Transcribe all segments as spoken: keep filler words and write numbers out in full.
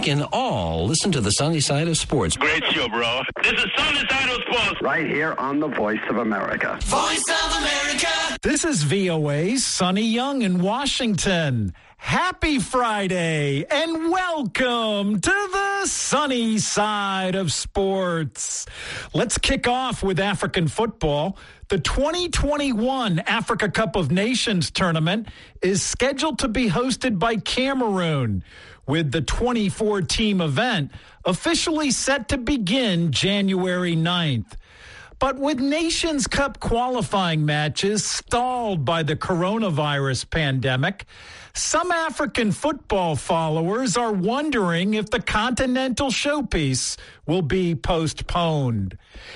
can all listen to the sunny side of sports. Great show, bro. This is Sunny Side of Sports. Right here on the Voice of America. Voice of America. This is V O A's Sonny Young in Washington. Happy Friday and welcome to the sunny side of sports. Let's kick off with African football. The twenty twenty-one Africa Cup of Nations tournament is scheduled to be hosted by Cameroon, with the twenty-four team event officially set to begin January ninth. But with Nations Cup qualifying matches stalled by the coronavirus pandemic, some African football followers are wondering if the continental showpiece will be postponed.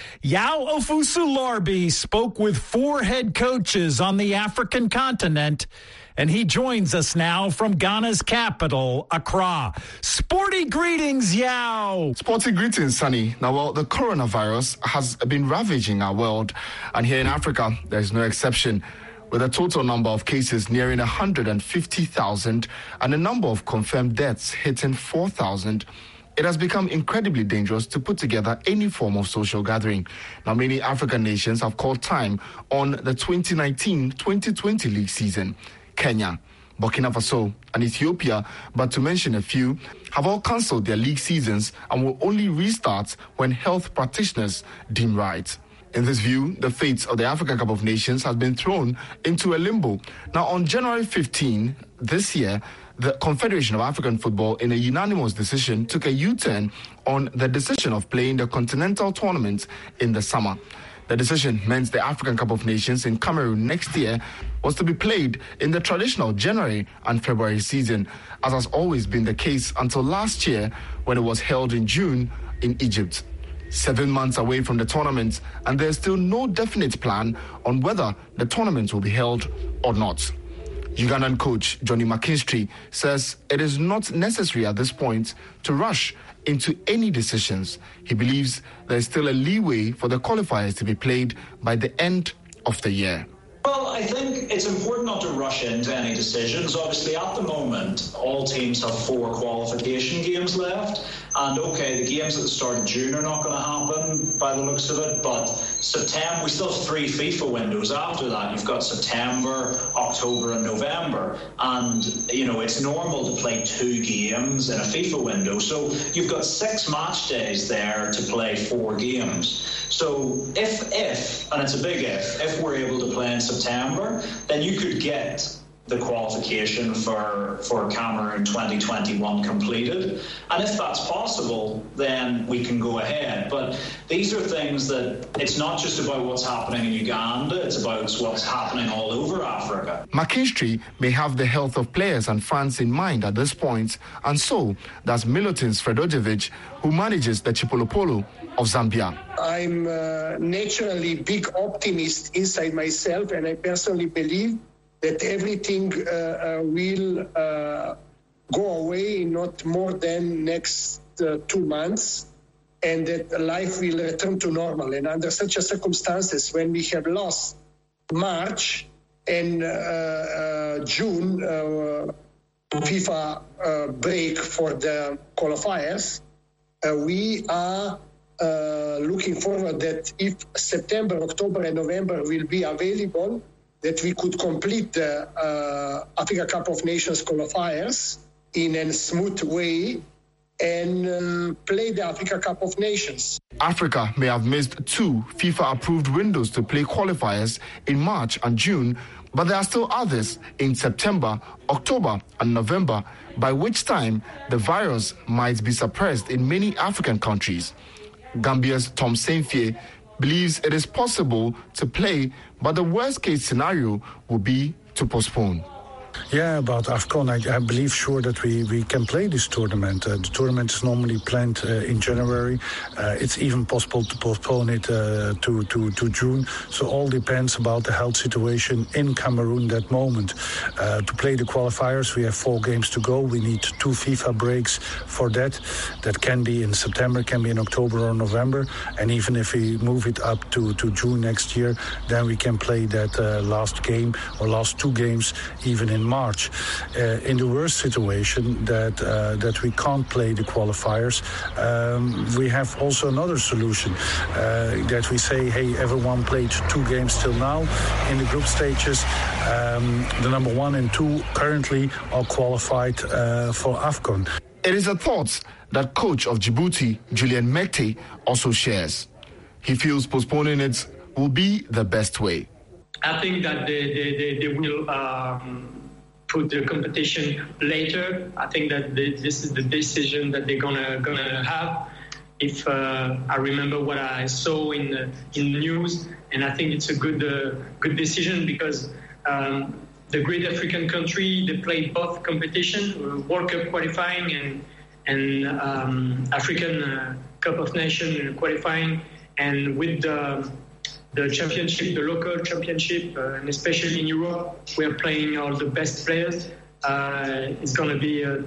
Yao Ofusu-Larbi spoke with four head coaches on the African continent, and he joins us now from Ghana's capital, Accra. Sporty greetings, Yao. Sporty greetings, Sonny. Now, well, the coronavirus has been ravaging our world, and here in Africa, there is no exception. With a total number of cases nearing one hundred fifty thousand and a number of confirmed deaths hitting four thousand, it has become incredibly dangerous to put together any form of social gathering. Now, many African nations have called time on the twenty nineteen twenty twenty league season. Kenya, Burkina Faso, and Ethiopia, but to mention a few, have all cancelled their league seasons and will only restart when health practitioners deem right. In this view, the fate of the African Cup of Nations has been thrown into a limbo. Now, on January fifteenth this year, the Confederation of African Football, in a unanimous decision, took a U-turn on the decision of playing the continental tournament in the summer. The decision meant the African Cup of Nations in Cameroon next year was to be played in the traditional January and February season, as has always been the case until last year when it was held in June in Egypt. Seven months away from the tournament, and there's still no definite plan on whether the tournament will be held or not. Ugandan coach Johnny McKinstry says it is not necessary at this point to rush into any decisions. He believes there is still a leeway for the qualifiers to be played by the end of the year. Well, I think it's important not to rush into any decisions. Obviously, at the moment, all teams have four qualification games left. And, OK, the games at the start of June are not going to happen by the looks of it. But September, we still have three FIFA windows after that. You've got September, October and November. And, you know, it's normal to play two games in a FIFA window. So you've got six match days there to play four games. So if, if, and it's a big if, if we're able to play in September, then you could get the qualification for, for Cameroon twenty twenty-one completed. And if that's possible, then we can go ahead. But these are things that it's not just about what's happening in Uganda, it's about what's happening all over Africa. McKinstry may have the health of players and fans in mind at this point, and so does Milutins Fredojevic, who manages the Chipolopolo of Zambia. I'm uh, naturally big optimist inside myself, and I personally believe that everything uh, uh, will uh, go away in not more than next uh, two months, and that life will return to normal. And under such a circumstances, when we have lost March and uh, uh, June uh, FIFA uh, break for the qualifiers, uh, we are uh, looking forward that if September, October and November will be available, that we could complete the uh, Africa Cup of Nations qualifiers in a smooth way and uh, play the Africa Cup of Nations. Africa may have missed two FIFA-approved windows to play qualifiers in March and June, but there are still others in September, October and November, by which time the virus might be suppressed in many African countries. Gambia's Tom Saintfiet believes it is possible to play, but the worst-case scenario would be to postpone. Yeah, about AFCON, I, I believe sure that we, we can play this tournament. Uh, the tournament is normally planned uh, in January. Uh, it's even possible to postpone it uh, to, to, to June. So all depends about the health situation in Cameroon that moment. Uh, to play the qualifiers, we have four games to go. We need two FIFA breaks for that. That can be in September, can be in October or November. And even if we move it up to, to June next year, then we can play that uh, last game or last two games even in in March. Uh, in the worst situation that uh, that we can't play the qualifiers, um, we have also another solution uh, that we say, hey, everyone played two games till now in the group stages. Um, the number one and two currently are qualified uh, for AFCON. It is a thought that coach of Djibouti, Julien Mekte, also shares. He feels postponing it will be the best way. I think that they, they, they, they will um, put the competition later. I think that they, this is the decision that they're gonna gonna have. If uh, I remember what I saw in the, in the news, and I think it's a good uh, good decision because um, the great African country, they play both competition, World Cup qualifying and and um, African uh, Cup of Nations qualifying, and with the the championship, the local championship, uh, and especially in Europe, we are playing all the best players. Uh, it's going to be a,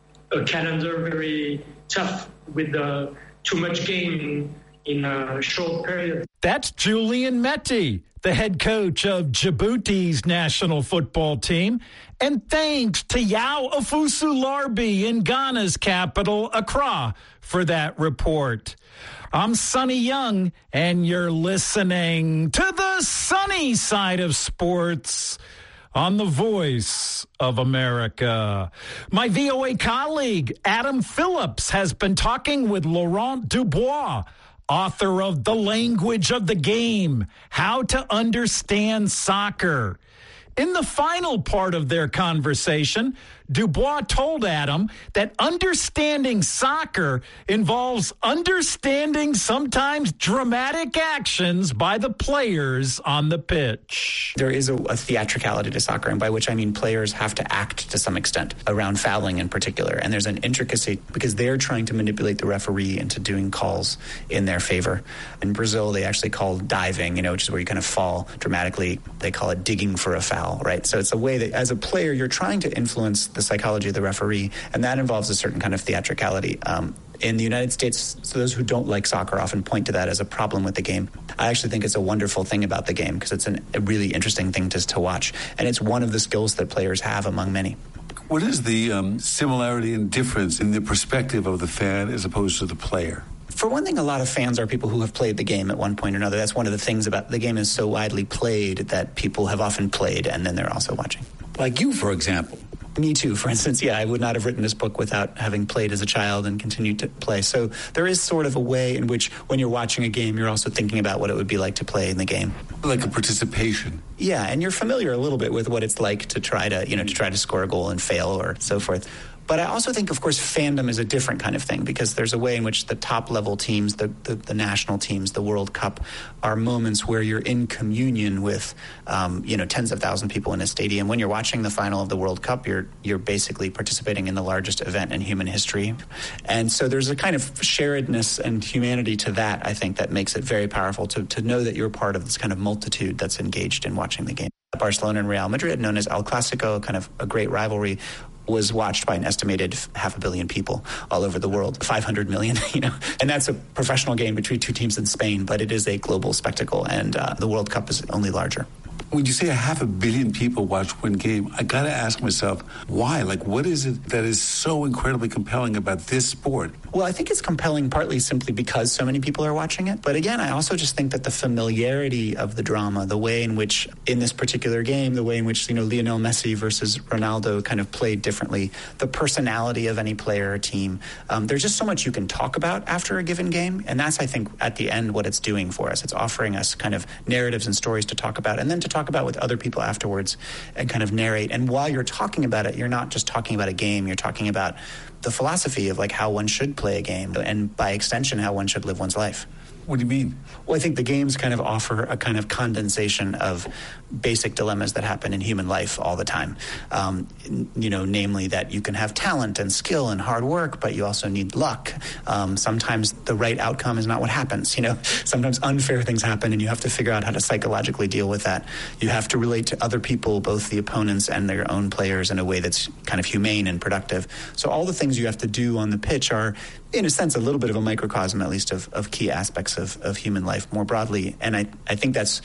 a calendar very tough with uh, too much game in, in a short period. That's Julien Mekte, the head coach of Djibouti's national football team. And thanks to Yao Afusu-Larbi in Ghana's capital, Accra, for that report. I'm Sonny Young, and you're listening to the sunny side of sports on the Voice of America. My V O A colleague, Adam Phillips, has been talking with Laurent Dubois, author of The Language of the Game, How to Understand Soccer. In the final part of their conversation, Dubois told Adam that understanding soccer involves understanding sometimes dramatic actions by the players on the pitch. There is a, a theatricality to soccer, and by which I mean players have to act to some extent around fouling in particular. And there's an intricacy because they're trying to manipulate the referee into doing calls in their favor. In Brazil, they actually call diving, you know, which is where you kind of fall dramatically. They call it digging for a foul, right? So it's a way that as a player, you're trying to influence the psychology of the referee, and that involves a certain kind of theatricality. Um, in the United States, so those who don't like soccer often point to that as a problem with the game. I actually think it's a wonderful thing about the game because it's an, a really interesting thing to, to watch, and it's one of the skills that players have among many. What is the um, similarity and difference in the perspective of the fan as opposed to the player? For one thing, a lot of fans are people who have played the game at one point or another. That's one of the things about the game is so widely played that people have often played and then they're also watching. Like you, for example. Me too, for instance. Yeah, I would not have written this book without having played as a child and continued to play. So there is sort of a way in which when you're watching a game, you're also thinking about what it would be like to play in the game. Like a participation. Yeah, and you're familiar a little bit with what it's like to try to, you know, to try to score a goal and fail or so forth. But I also think, of course, fandom is a different kind of thing because there's a way in which the top-level teams, the, the, the national teams, the World Cup, are moments where you're in communion with, um, you know, tens of thousands of people in a stadium. When you're watching the final of the World Cup, you're you're basically participating in the largest event in human history. And so there's a kind of sharedness and humanity to that, I think, that makes it very powerful to, to know that you're part of this kind of multitude that's engaged in watching the game. Barcelona and Real Madrid, known as El Clasico, kind of a great rivalry, was watched by an estimated half a billion people all over the world, five hundred million, you know. And that's a professional game between two teams in Spain, but it is a global spectacle, and uh, the World Cup is only larger. When you say a half a billion people watch one game, I got to ask myself, why? Like, what is it that is so incredibly compelling about this sport? Well, I think it's compelling partly simply because so many people are watching it. But again, I also just think that the familiarity of the drama, the way in which, in this particular game, the way in which, you know, Lionel Messi versus Ronaldo kind of played differently, the personality of any player or team, um, there's just so much you can talk about after a given game. And that's, I think, at the end, what it's doing for us. It's offering us kind of narratives and stories to talk about, and then to talk about with other people afterwards and kind of narrate. And while you're talking about it, you're not just talking about a game, you're talking about the philosophy of like how one should play a game and by extension how one should live one's life. What do you mean? Well, I think the games kind of offer a kind of condensation of basic dilemmas that happen in human life all the time. Um, you know, namely that you can have talent and skill and hard work, but you also need luck. Um, sometimes the right outcome is not what happens. You know, sometimes unfair things happen and you have to figure out how to psychologically deal with that. You have to relate to other people, both the opponents and their own players, in a way that's kind of humane and productive. So all the things you have to do on the pitch are, in a sense, a little bit of a microcosm, at least, of, of key aspects of, of human life more broadly. And I, I think that's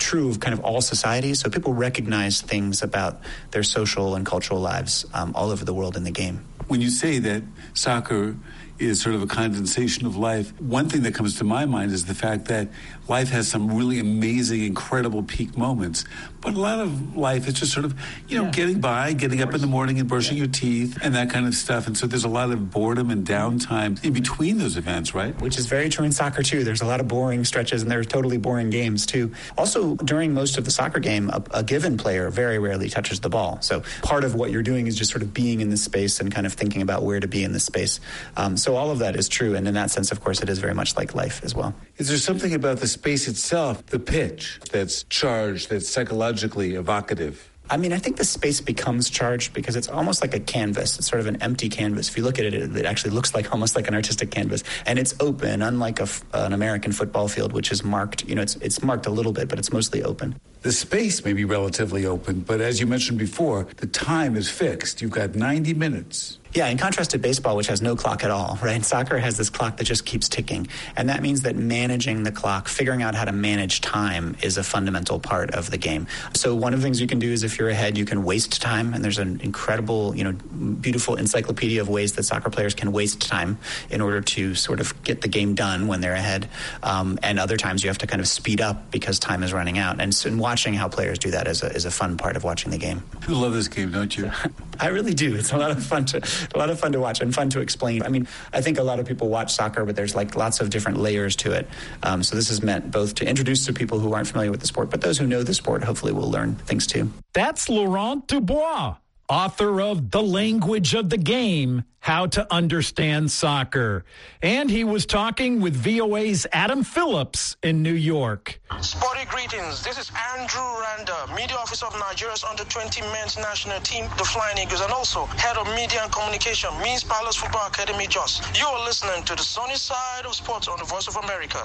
true of kind of all societies. So people recognize things about their social and cultural lives um, all over the world in the game. When you say that soccer is sort of a condensation of life, one thing that comes to my mind is the fact that life has some really amazing, incredible peak moments. But a lot of life is just sort of, you know, yeah. getting by, getting up in the morning and brushing yeah. your teeth and that kind of stuff. And so there's a lot of boredom and downtime in between those events, right? Which is very true in soccer, too. There's a lot of boring stretches and there's totally boring games, too. Also, during most of the soccer game, a, a given player very rarely touches the ball. So part of what you're doing is just sort of being in this space and kind of thinking about where to be in this space. Um, so all of that is true. And in that sense, of course, it is very much like life as well. Is there something about the space itself, the pitch, that's charged, that's psychologically evocative? I mean, I think the space becomes charged because it's almost like a canvas. It's sort of an empty canvas. If you look at it, it, it actually looks like almost like an artistic canvas. And it's open, unlike a, an American football field, which is marked. You know, it's it's marked a little bit, but it's mostly open. The space may be relatively open, but as you mentioned before, the time is fixed. You've got ninety minutes. Yeah, in contrast to baseball, which has no clock at all, right? Soccer has this clock that just keeps ticking. And that means that managing the clock, figuring out how to manage time is a fundamental part of the game. So one of the things you can do is if you're ahead, you can waste time. And there's an incredible, you know, beautiful encyclopedia of ways that soccer players can waste time in order to sort of get the game done when they're ahead. Um, and other times you have to kind of speed up because time is running out. And, so, and watching how players do that is a, is a fun part of watching the game. You love this game, don't you? I really do. It's a lot of fun to... a lot of fun to watch and fun to explain. I mean, I think a lot of people watch soccer, but there's like lots of different layers to it. Um, so this is meant both to introduce to people who aren't familiar with the sport, but those who know the sport hopefully will learn things too. That's Laurent Dubois, author of The Language of the Game, How to Understand Soccer. And he was talking with V O A's Adam Phillips in New York. Sporty greetings. This is Andrew Randa, Media Officer of Nigeria's under twenty men's national team, the Flying Eagles, and also Head of Media and Communication, Means Palace Football Academy, Jos. You are listening to the Sunny Side of Sports on the Voice of America.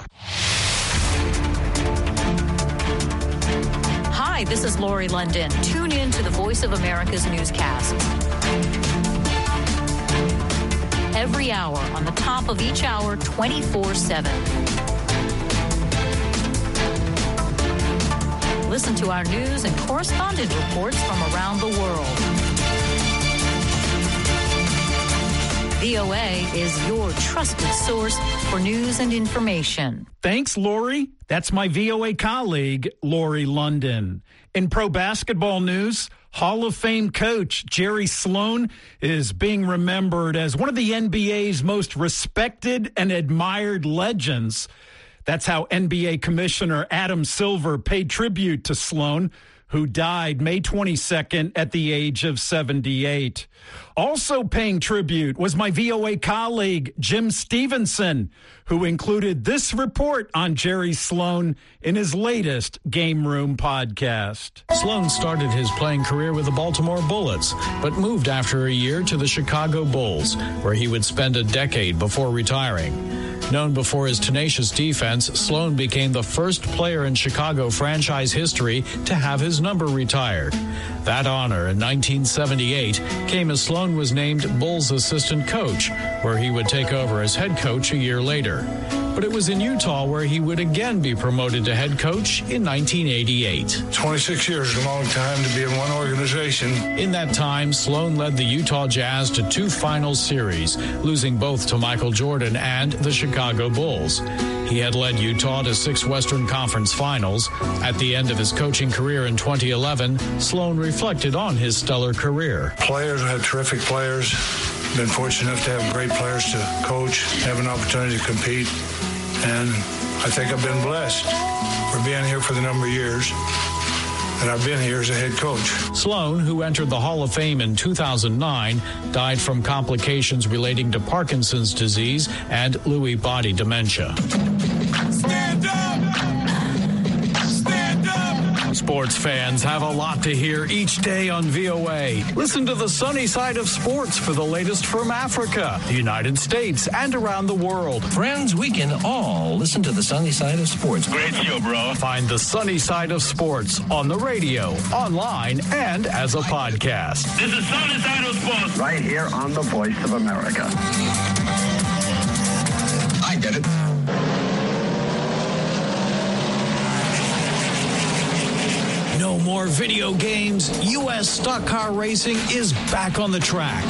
Hi, this is Lori London. Tune in to the Voice of America's newscasts. Every hour, on the top of each hour, twenty-four seven. Listen to our news and correspondent reports from around the world. V O A is your trusted source for news and information. Thanks, Lori. That's my V O A colleague, Lori London. In pro basketball news, Hall of Fame coach Jerry Sloan is being remembered as one of the N B A's most respected and admired legends. That's how N B A Commissioner Adam Silver paid tribute to Sloan, who died May twenty-second at the age of seventy-eight. Also paying tribute was my V O A colleague, Jim Stevenson, who included this report on Jerry Sloan in his latest Game Room podcast. Sloan started his playing career with the Baltimore Bullets, but moved after a year to the Chicago Bulls, where he would spend a decade before retiring. Known before his tenacious defense, Sloan became the first player in Chicago franchise history to have his number retired. That honor in nineteen seventy-eight came as Sloan was named Bulls assistant coach, where he would take over as head coach a year later. But it was in Utah where he would again be promoted to head coach in nineteen eighty-eight. twenty-six years is a long time to be in one organization. In that time, Sloan led the Utah Jazz to two finals series, losing both to Michael Jordan and the Chicago Bulls. He had led Utah to six Western Conference finals. At the end of his coaching career in twenty eleven, Sloan reflected on his stellar career. Players, we had terrific players. Been fortunate enough to have great players to coach, have an opportunity to compete, and I think I've been blessed for being here for the number of years that I've been here as a head coach. Sloan, who entered the Hall of Fame in two thousand nine, died from complications relating to Parkinson's disease and Lewy body dementia. Stand up! Stand up! Sports fans have a lot to hear each day on V O A. Listen to the sunny side of sports for the latest from Africa, the United States, and around the world. Friends, we can all listen to the sunny side of sports. Great show, bro. Find the sunny side of sports on the radio, online, and as a podcast. This is Sunny Side of Sports. Right here on the Voice of America. I get it. more video games. U S stock car racing is back on the track.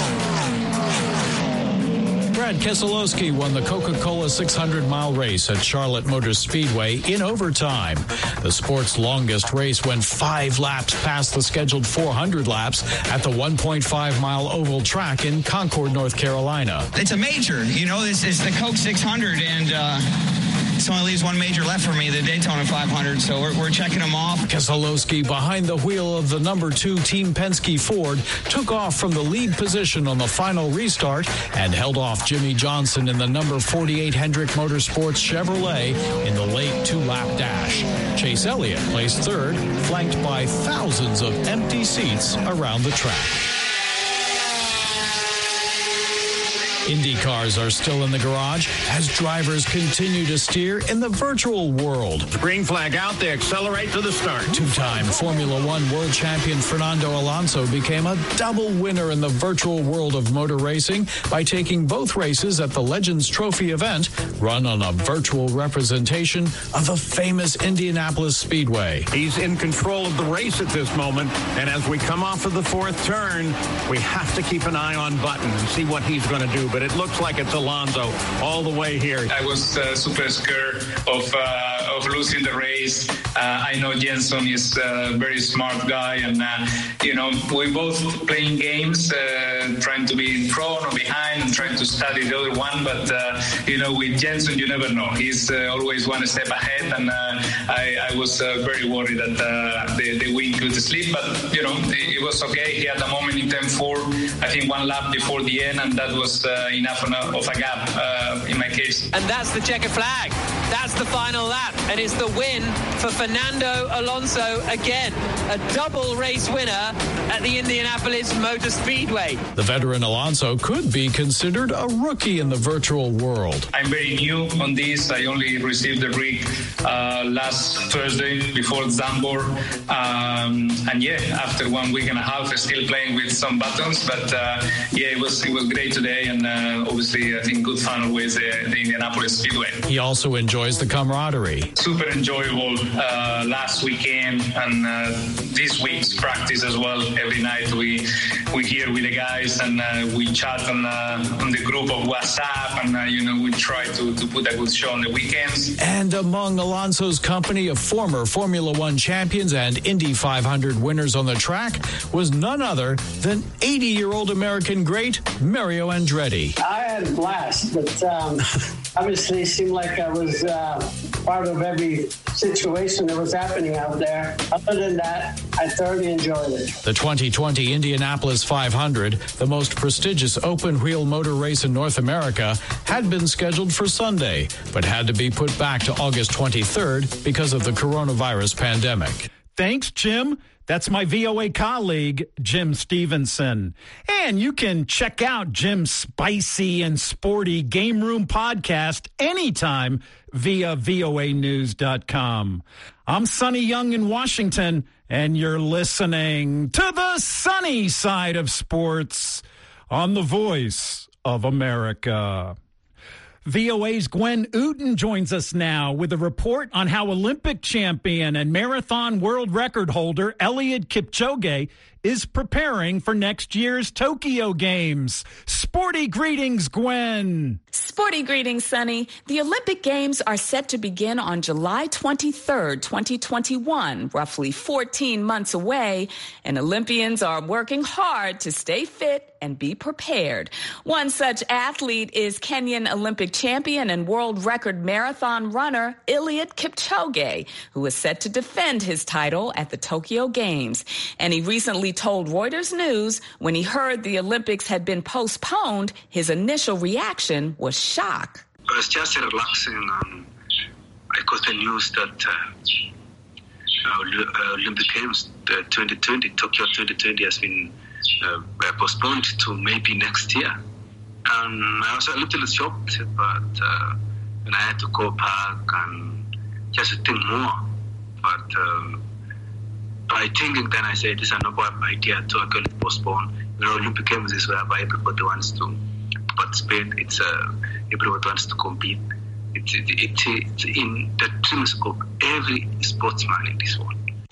Brad Keselowski won the Coca-Cola six hundred mile race at Charlotte Motor Speedway in overtime. The sport's longest race went five laps past the scheduled four hundred laps at the one point five mile oval track in Concord, North Carolina. It's a major. You know, this is the Coke six hundred, and uh, this only leaves one major left for me, the Daytona five hundred, so we're, we're checking them off. Keselowski, behind the wheel of the number two Team Penske Ford, took off from the lead position on the final restart and held off Jimmy Johnson in the number forty-eight Hendrick Motorsports Chevrolet in the late two-lap dash. Chase Elliott placed third, flanked by thousands of empty seats around the track. Indy cars are still in the garage as drivers continue to steer in the virtual world. Green flag out, they accelerate to the start. Two-time Formula One world champion Fernando Alonso became a double winner in the virtual world of motor racing by taking both races at the Legends Trophy event, run on a virtual representation of the famous Indianapolis Speedway. He's in control of the race at this moment, and as we come off of the fourth turn, we have to keep an eye on Button and see what he's going to do. But it looks like it's Alonso all the way here. I was uh, super scared of uh, of losing the race. Uh, I know Jenson is a very smart guy, and uh, you know we both playing games, uh, trying to be in front or behind, and trying to study the other one. But uh, you know, with Jenson, you never know. He's uh, always one step ahead, and uh, I, I was uh, very worried that uh, the, the win could slip. But you know, it, it was okay. He had a moment in ten four, I think one lap before the end, and that was uh, enough of a gap uh, in my case. And that's the checkered flag. That's the final lap, and it's the win for Fernando Alonso again. A double race winner at the Indianapolis Motor Speedway. The veteran Alonso could be considered a rookie in the virtual world. I'm very new on this. I only received the rig uh, last Thursday before Zambor. Um, and yeah, after one week and a half, I'm still playing with some buttons. But uh, yeah, it was it was great today, and uh, obviously I think good fun with the, the Indianapolis Speedway. He also enjoys the camaraderie. Super enjoyable uh, last weekend and uh, this week's practice as well. Every night we we here with the guys and uh, we chat on uh, on the group of WhatsApp, and uh, you know we try to, to put a good show on the weekends. And among Alonso's company of former Formula One champions and Indy five hundred winners on the track was none other than eighty-year-old American great Mario Andretti. I had a blast, but um, obviously it seemed like I was uh, part of every situation that was happening out there. Other than that, I thoroughly enjoyed it. The twenty twenty Indianapolis five hundred, the most prestigious open-wheel motor race in North America, had been scheduled for Sunday, but had to be put back to August twenty-third because of the coronavirus pandemic. Thanks, Jim. That's my V O A colleague, Jim Stevenson. And you can check out Jim's spicy and sporty Game Room podcast anytime via V O A news dot com. I'm Sonny Young in Washington, and you're listening to the sunny side of sports on the Voice of America. V O A's Gwen Uten joins us now with a report on how Olympic champion and marathon world record holder Eliud Kipchoge is preparing for next year's Tokyo Games. Sporty greetings, Gwen. Sporty greetings, Sonny. The Olympic Games are set to begin on July twenty-third, twenty twenty-one, roughly fourteen months away, and Olympians are working hard to stay fit and be prepared. One such athlete is Kenyan Olympic champion and world record marathon runner Eliud Kipchoge, who is set to defend his title at the Tokyo Games. And he recently told Reuters News when he heard the Olympics had been postponed, his initial reaction was shock. I was just relaxing. Um, I got the news that uh, uh, Olympic Games uh, twenty twenty, Tokyo twenty twenty has been uh, postponed to maybe next year. And I was a little shocked, but uh, and I had to go back and just think more. But uh, by thinking, then I said, it's a noble idea to actually postpone. You know, Olympic Games is whereby everybody wants to participate. It's uh, everybody wants to compete. It's, it, it, it's in the dreams of every sportsman in this world.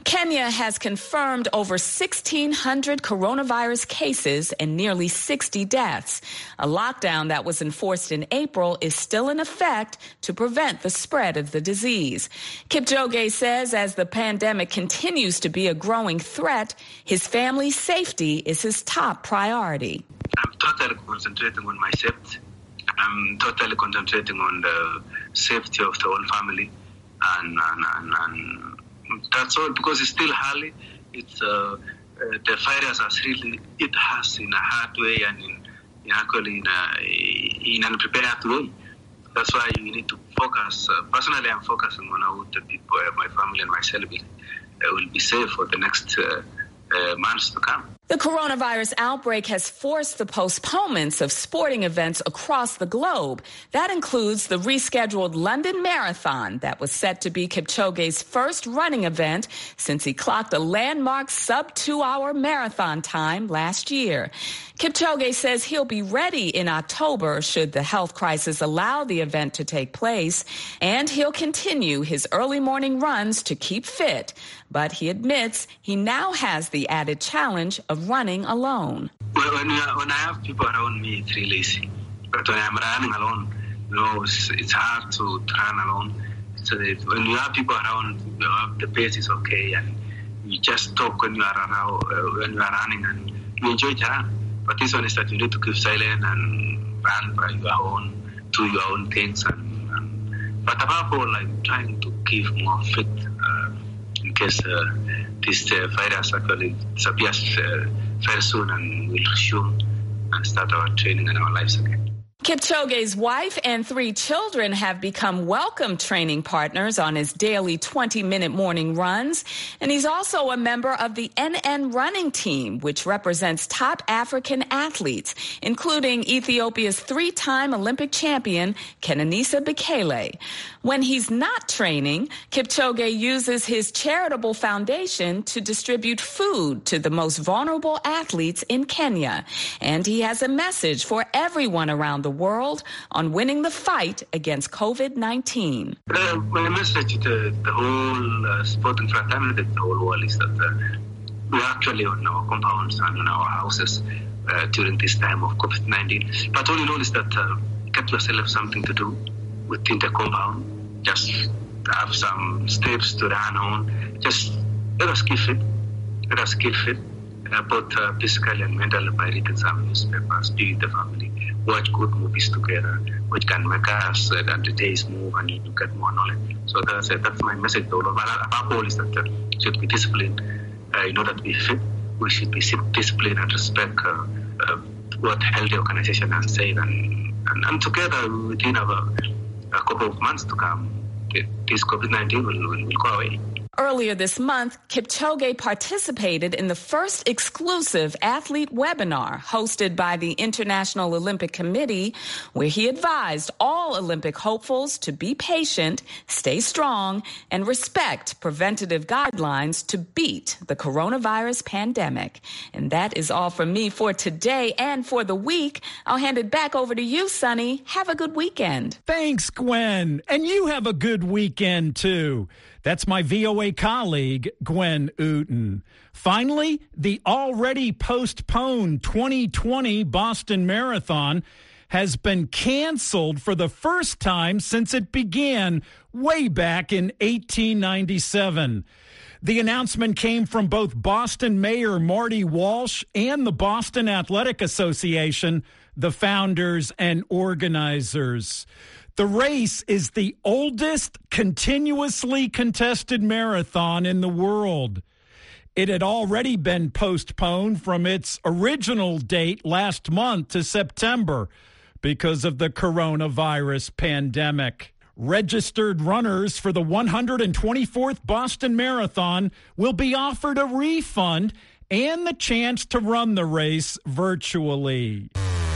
Kenya has confirmed over sixteen hundred coronavirus cases and nearly sixty deaths. A lockdown that was enforced in April is still in effect to prevent the spread of the disease. Kipchoge says as the pandemic continues to be a growing threat, his family's safety is his top priority. I'm totally concentrating on my safety. I'm totally concentrating on the safety of the whole family. And, and, and, and that's all, because it's still early. It's, uh, uh, the virus has really, it has in a hard way and in, in actually in, a, in an unprepared way. That's why you need to focus. Uh, personally, I'm focusing on how the people, uh, my family and myself will, uh, will be safe for the next uh, uh, months to come. The coronavirus outbreak has forced the postponements of sporting events across the globe. That includes the rescheduled London Marathon that was set to be Kipchoge's first running event since he clocked a landmark sub-two-hour marathon time last year. Kipchoge says he'll be ready in October should the health crisis allow the event to take place, and he'll continue his early morning runs to keep fit. But he admits he now has the added challenge of running alone. Well, when, you, when I have people around me, it's really easy. But when I'm running alone, you know, it's, it's hard to run alone. So that when you have people around, you have, the pace is okay, and you just talk when you are around, uh, when you are running, and you enjoy the run. But this one is that you need to keep silent and run by your own, do your own things. And, and but above all, I'm trying to keep more fit. Uh, in case uh, this uh, virus actually disappears uh, very soon, and we'll resume and start our training and our lives again. Kipchoge's wife and three children have become welcome training partners on his daily twenty-minute morning runs. And he's also a member of the N N running team, which represents top African athletes, including Ethiopia's three-time Olympic champion, Kenenisa Bekele. When he's not training, Kipchoge uses his charitable foundation to distribute food to the most vulnerable athletes in Kenya. And he has a message for everyone around the world on winning the fight against COVID nineteen. Uh, my message to the whole uh, sporting fraternity, the whole world, is that uh, we're actually on our compounds and on our houses uh, during this time of COVID nineteen. But all in all is that uh, get yourself something to do within the compound. Just have some steps to run on. Just let us keep fit. Let us keep fit, uh, both uh, physically and mentally, by reading some newspapers, be with the family, watch good movies together, which can make us uh, that the days move and you get more knowledge. So that's uh, that's my message to all of us. Above all is that uh, we should be disciplined uh, in order to be fit. We should be disciplined and respect uh, uh, what healthy organization has said, and, and, and together within our a couple of months to come, this COVID nineteen will, will, will go away. Earlier this month, Kipchoge participated in the first exclusive athlete webinar hosted by the International Olympic Committee, where he advised all Olympic hopefuls to be patient, stay strong, and respect preventative guidelines to beat the coronavirus pandemic. And that is all from me for today and for the week. I'll hand it back over to you, Sonny. Have a good weekend. Thanks, Gwen. And you have a good weekend, too. That's my V O A colleague, Gwen Uten. Finally, the already postponed twenty twenty Boston Marathon has been canceled for the first time since it began way back in eighteen ninety-seven. The announcement came from both Boston Mayor Marty Walsh and the Boston Athletic Association, the founders and organizers. The race is the oldest continuously contested marathon in the world. It had already been postponed from its original date last month to September because of the coronavirus pandemic. Registered runners for the one hundred twenty-fourth Boston Marathon will be offered a refund and the chance to run the race virtually.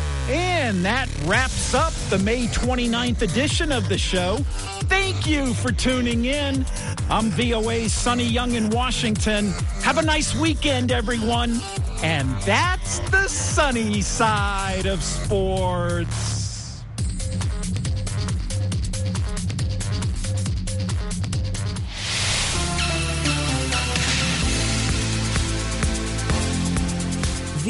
And that wraps up the May twenty-ninth edition of the show. Thank you for tuning in. I'm V O A's Sonny Young in Washington. Have a nice weekend, everyone. And that's the sunny side of sports.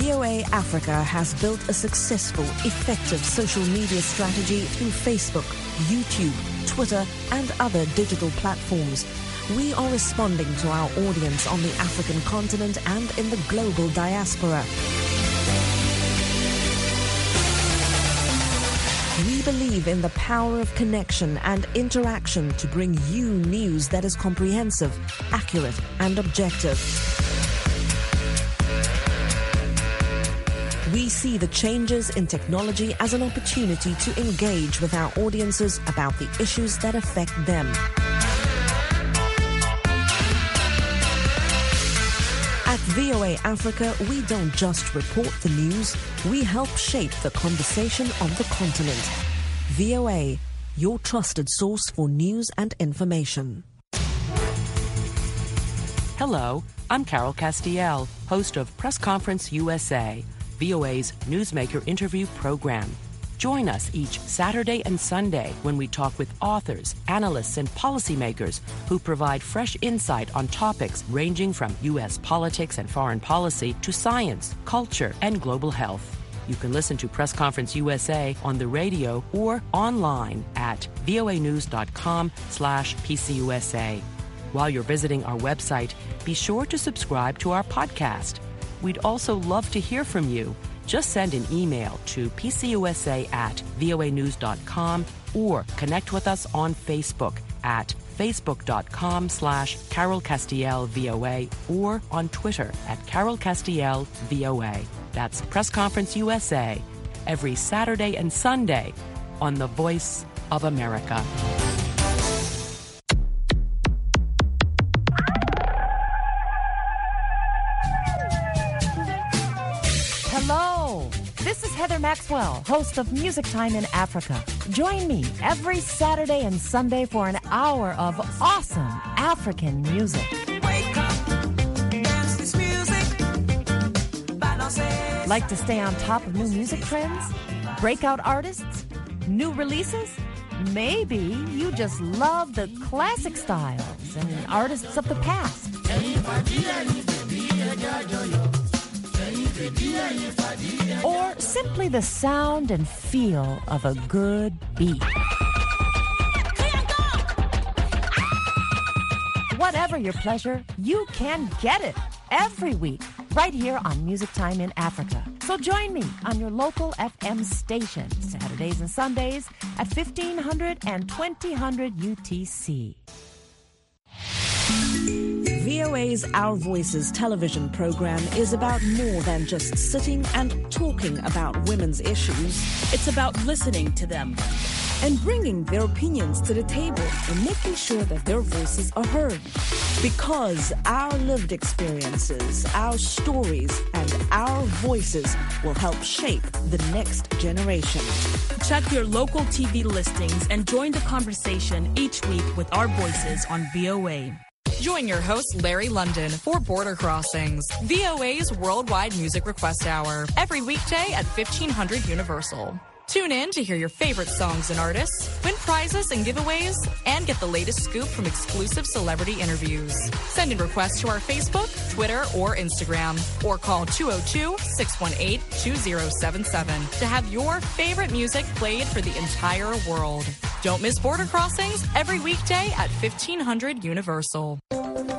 V O A Africa has built a successful, effective social media strategy through Facebook, YouTube, Twitter, and other digital platforms. We are responding to our audience on the African continent and in the global diaspora. We believe in the power of connection and interaction to bring you news that is comprehensive, accurate, and objective. We see the changes in technology as an opportunity to engage with our audiences about the issues that affect them. At V O A Africa, we don't just report the news, we help shape the conversation on the continent. V O A, your trusted source for news and information. Hello, I'm Carol Castiel, host of Press Conference U S A, V O A's newsmaker interview program. Join us each Saturday and Sunday when we talk with authors, analysts, and policymakers who provide fresh insight on topics ranging from U S politics and foreign policy to science, culture, and global health. You can listen to Press Conference U S A on the radio or online at voanews.com slash PCUSA. While you're visiting our website, be sure to subscribe to our podcast. We'd also love to hear from you. Just send an email to pcusa at voanews.com or connect with us on Facebook at facebook.com slash Carol Castiel VOA or on Twitter at Carol Castiel VOA. That's Press Conference U S A every Saturday and Sunday on The Voice of America. Hello, this is Heather Maxwell, host of Music Time in Africa. Join me every Saturday and Sunday for an hour of awesome African music. Wake up, dance this music, balance. Like to stay on top of new music trends? Breakout artists? New releases? Maybe you just love the classic styles and artists of the past. Or simply the sound and feel of a good beat. Whatever your pleasure, you can get it every week right here on Music Time in Africa. So join me on your local F M station Saturdays and Sundays at fifteen hundred and twenty hundred U T C. V O A's Our Voices television program is about more than just sitting and talking about women's issues. It's about listening to them and bringing their opinions to the table and making sure that their voices are heard. Because our lived experiences, our stories, and our voices will help shape the next generation. Check your local T V listings and join the conversation each week with our voices on V O A. Join your host, Larry London, for Border Crossings, V O A's Worldwide Music Request Hour, every weekday at fifteen hundred Universal. Tune in to hear your favorite songs and artists, win prizes and giveaways, and get the latest scoop from exclusive celebrity interviews. Send in requests to our Facebook, Twitter, or Instagram, or call two oh two, six one eight, two oh seven seven to have your favorite music played for the entire world. Don't miss Border Crossings every weekday at fifteen hundred Universal.